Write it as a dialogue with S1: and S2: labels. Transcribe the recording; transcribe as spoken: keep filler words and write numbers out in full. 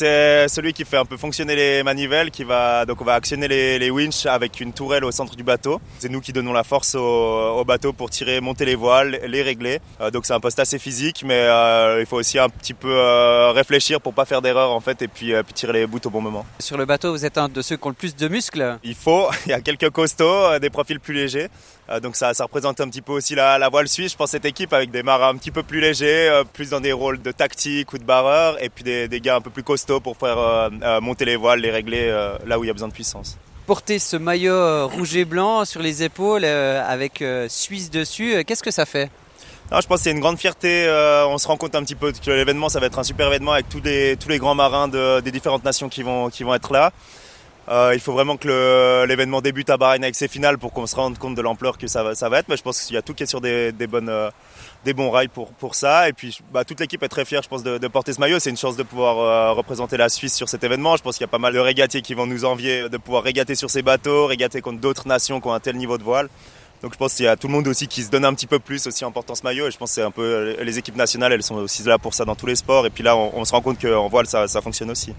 S1: c'est celui qui fait un peu fonctionner les manivelles, qui va donc on va actionner les, les winches avec une tourelle au centre du bateau. C'est nous qui donnons la force au, au bateau pour tirer, monter les voiles, les régler. Euh, donc c'est un poste assez physique, mais euh, il faut aussi un petit peu euh, réfléchir pour pas faire d'erreur en fait, et puis, euh, puis tirer les bouts au bon moment.
S2: Sur le bateau, vous êtes un de ceux qui ont le plus de muscles.
S1: Il faut, il y a quelques costauds, des profils plus légers. Euh, donc ça, ça représente un petit peu aussi la, la voile suisse, je pense, cette équipe avec des marins un petit peu plus légers, euh, plus dans des rôles de tactique ou de barreur, et puis des, des gars un peu plus costauds pour faire euh, euh, monter les voiles, les régler euh, là où il y a besoin de puissance.
S2: Porter ce maillot euh, rouge et blanc sur les épaules euh, avec euh, Suisse dessus, euh, qu'est-ce que ça fait ?
S1: Non, je pense que c'est une grande fierté. Euh, on se rend compte un petit peu que l'événement, ça va être un super événement avec tous les, tous les grands marins de, des différentes nations qui vont, qui vont être là. Euh, il faut vraiment que le, l'événement débute à Bahreïn avec ses finales pour qu'on se rende compte de l'ampleur que ça va, ça va être. Mais je pense qu'il y a tout qui est sur des, des, bonnes, euh, des bons rails pour, pour ça. Et puis bah, toute l'équipe est très fière, je pense, de, de porter ce maillot. C'est une chance de pouvoir euh, représenter la Suisse sur cet événement. Je pense qu'il y a pas mal de régatiers qui vont nous envier de pouvoir régater sur ces bateaux, régater contre d'autres nations qui ont un tel niveau de voile. Donc je pense qu'il y a tout le monde aussi qui se donne un petit peu plus aussi en portant ce maillot. Et je pense que c'est un peu les équipes nationales, elles sont aussi là pour ça dans tous les sports. Et puis là, on, on se rend compte qu'en voile, ça, ça fonctionne aussi.